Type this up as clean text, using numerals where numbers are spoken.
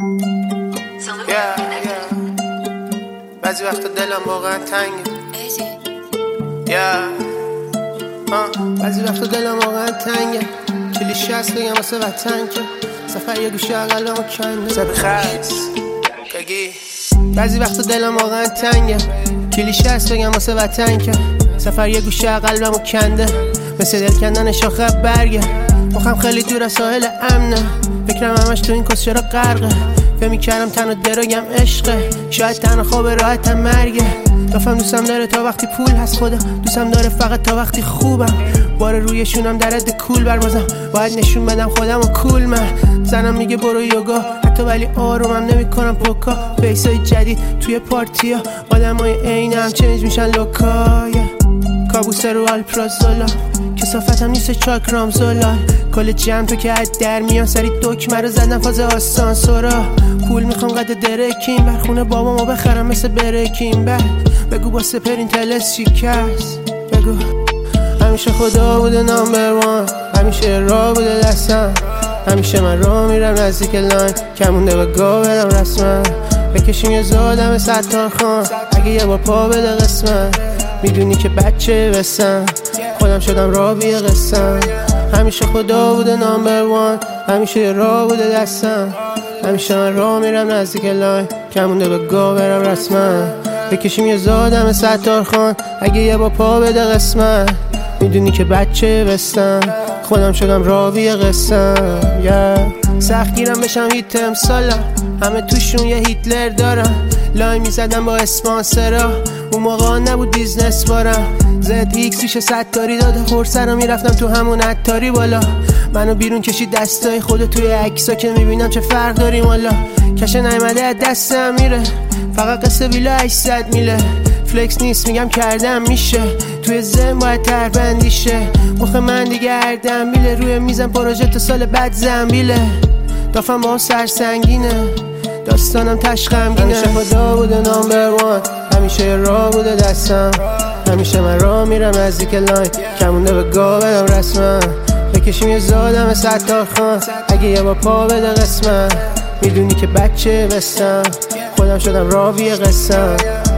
بعضی وقتا دلم واقعا تنگه. بعضی وقتا دلم واقعا تنگه. کلیشه هست بگم واسه وطن که سفر یه گوشه قلبمو کنده. سب خست بگی بعضی وقتا دلم واقعا تنگه. کلیشه هست بگم واسه وطن که سفر یه گوشه قلبمو کنده. مثل دل کندن شاخه برگه. مخم خیلی دور از ساحل امنه. فکرم همش تو این کس چرا غرقه. فکر میکردم تنها دراگم عشقه. شاید تنها خواب راحتم مرگه. دافم دوستم داره تا وقتی پول هست. خدا دوستم داره فقط تا وقتی خوبم. بار رویشونم در حد کول بربازم. باید نشون بدم خودم و کول. من زنم میگه برو یوگا حتی ولی آرومم نمیکنم پوکا. فیسای جدید توی پارتیا. آدمای عینم چنج میشن لوکای. کابوس رو آلپرازولا. کسافتم نیست چاکرام زلال. کل جمع تو که از در میان سری دکمه رو زدن فاز آسانسورا. پول میخوام قد درکیم بر خونه بابامو بخرم مثل برکیم بر. بگو با سپرین تلس شکست. بگو همیشه خدا بوده نامبر وان. همیشه راه بوده دستم. همیشه من راه میرم نزدیک لاین. کمونده بگاه برم رسما. بکشیم یه زادم ستار خان. اگه یه بار پا بده قسمت. میدونی که بچه بسم. خودم شدم رابی قسم. همیشه خدا بوده نامبر وان. همیشه راه بوده دستم. همیشه من راه میرم نزدیک لاین. کمونده به گاه برم رسما. بکشیم یه زادم ستار خان. اگه یه با پا بده قسمت. میدونی که بچه بستم. خودم شدم راوی قسم. سخت گیرم بشم هیت امسالا. همه توشون یه هیتلر دارم. لای میزدم با اسپانسرا. اون موقع نبود بیزنس بارم. زد ایکس پیش ستاری داده خورسه رو میرفتم تو همون عطاری بالا. منو بیرون کشید دستای خودت توی عکسا که میبینم چه فرق داریم والا. کشه نیمده از دستم میره. فقط قصه ویلا 800 میله. فلکس نیست میگم کردم میشه. توی زن باید تربندی شه. مخ من دیگه اردم بیله. روی میزم پروژه تا سال بعد زنبیله. دافم با سرسنگینه. داستانم تشخمگینه. همیشه خدا بوده نامبر وان. همیشه راه بوده دستم. همیشه من راه میرم نزدیک لاین. کمونده به گاه برم رسما. بکشیم یه زادم ستار خان. اگه یه با پا بده قسمت. میدونی که بچه بستم. خودم شدم راوی قسم.